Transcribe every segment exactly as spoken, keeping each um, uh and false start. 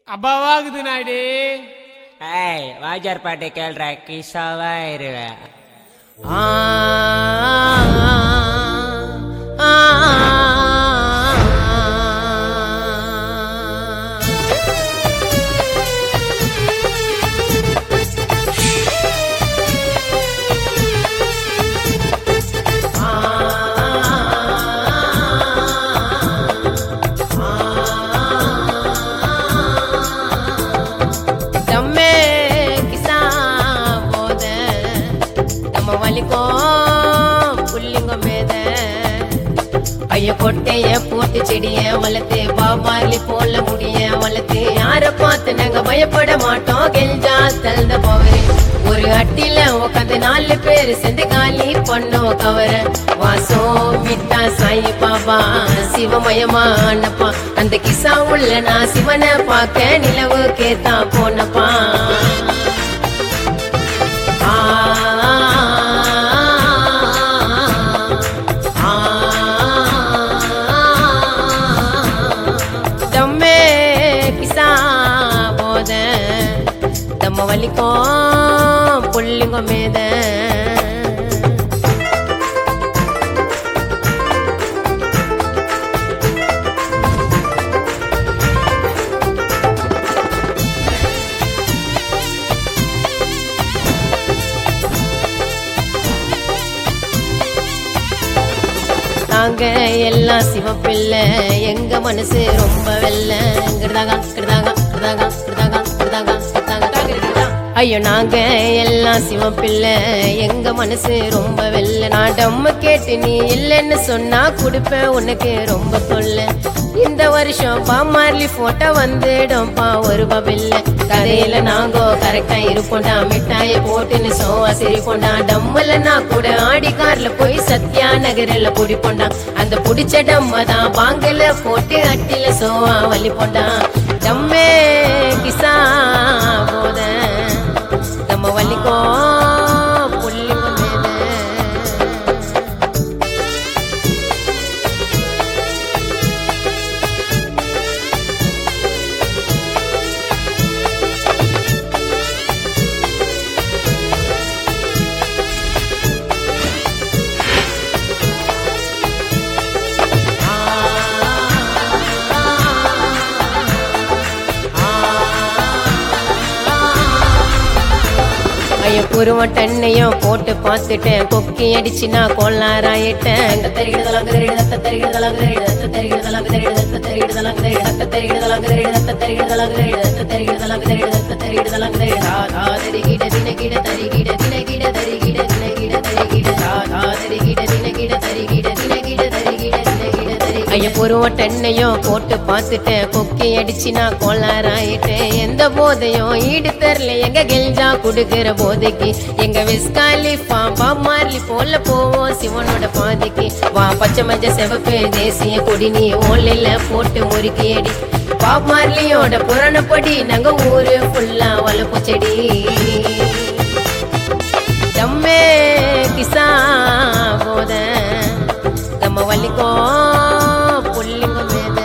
அப்பாவாகுது நாயுடு. ஏய் வாஜார் பாட்டு கேள்ற கிஷாவா இருவேன். ஆ ஆ கொட்டைய போட்டு செடிய வளர்த்து பாபாலி போல முடிய வளர்த்து யார பார்த்து நாங்க பயப்பட மாட்டோம். கெஞ்சா தந்த போவரு ஒரு அட்டில உட்காந்து நாலு பேரு சேர்ந்து காலி பண்ணோம் கவர. வாசம் விட்டா சாயி பாபா சிவமயமா அண்ணப்பா. அந்த கிசா உள்ள நான் சிவனை பார்க்க நிலவு கேத்தா போனப்பா. வலிக்கும் புள்ளிங்க மேத நாங்க எல்லாம் சிவப்பில்லை எங்க மனசு ரொம்ப வெள்ள. கிருதாகா கிருதாகா கிருதாகா கிருதாகா கிருதாகா ஐயோ நாங்க எல்லாம் சிவப்பில்லை எங்க மனசு ரொம்ப வெள்ள. நான் டம்மு கேட்டு நீ இல்லைன்னு சொன்னா கொடுப்பேன் உனக்கு ரொம்ப தொல்ல. இந்த வருஷம் பாமார்லி போட்டோ வந்துடும்பா ஒரு பபில்ல. கதையில நாங்கோ கரெக்டா இருப்போண்டா மிட்டாய போட்டுன்னு சோவா சிரிப்போண்டா. டம்முல நான் கூட ஆடி கார்ல போய் சத்யா நகரில் குடிப்போண்டா. அந்த புடிச்ச டம்ம தான் பாங்கல போட்டு அட்டில சோவா வலிப்போண்டா. டம்மே கிசா போத நம்ம வலிக்கும் புள்ளிங்க மேத. குருவன் தண்ணையும் போட்டு பார்த்துட்டேன் கொக்கி அடிச்சு நான் கோளாராயிட்டேன். பொருவன் தண்ணையும் போட்டு பார்த்துட்டேன் கொக்கி அடிச்சு நான் கோளாராயிட்டேன். எந்த போதையும் ஈடு தரல எங்க கெல்ஜா குடுக்கிற போதைக்கு. எங்க விஸ்காலி பாம்பா மார்லி போல போவோம் சிவனோட பாதைக்கு. வா பச்சை மஞ்ச செவப்பு தேசிய கொடி நீ ஓலையில போட்டு முறுக்கியடி. பாப் மார்லியோட புராணப்படி நாங்க ஊரு ஃபுல்லா வளர்ப்பு செடி. தம்மே கிசா போத நம்ம வலிக்கும் புள்ளிங்க மேத.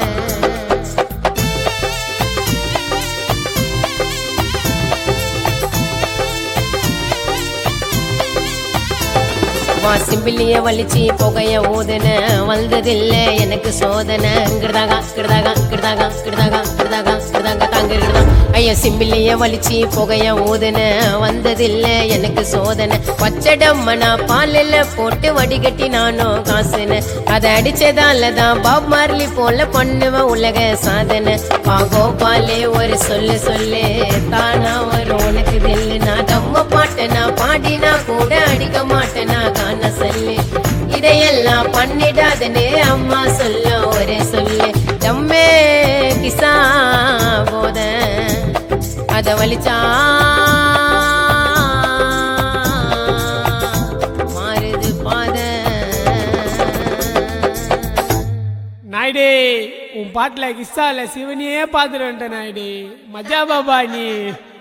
சிம்பிளிய வலிச்சு புகைய ஊதுன வந்ததில்ல எனக்கு சோதனை. கிருதாகா கிருதாகா கிருதாகா கிருதாகா கிருதாகா கிருதாகா தாங்க. ஐயா சிம்பிளிய வலிச்சு புகைய ஊதுன வந்ததில்ல எனக்கு சோதனை. பச்சடம்ம நான் பாலில போட்டு வடிகட்டி நானும் காசுன. அதை அடிச்சதாலதான் பாப் மார்லி போல பண்ணுவேன் உலக சாதனை. பாகோ பாலே ஒரு சொல்லு சொல்லு தானா வரும் உனக்கு தில்லு. நான் தம்ம பாட்டை நான் பாடினா கூட அடிக்க மாட்டேனா காண சொல்லு. இதையெல்லாம் பண்ணிடாதனே அம்மா சொல்ல ஒரே சொல்லு. தம்மே கிசா போத அத வலிச்சா மாறுது பாத. நாயுடு உன் பாட்டுல கிஸ்ஸால சிவனியே பாத்துட்டு வந்துட்ட நாயுடு. மஜா பாபா நீ.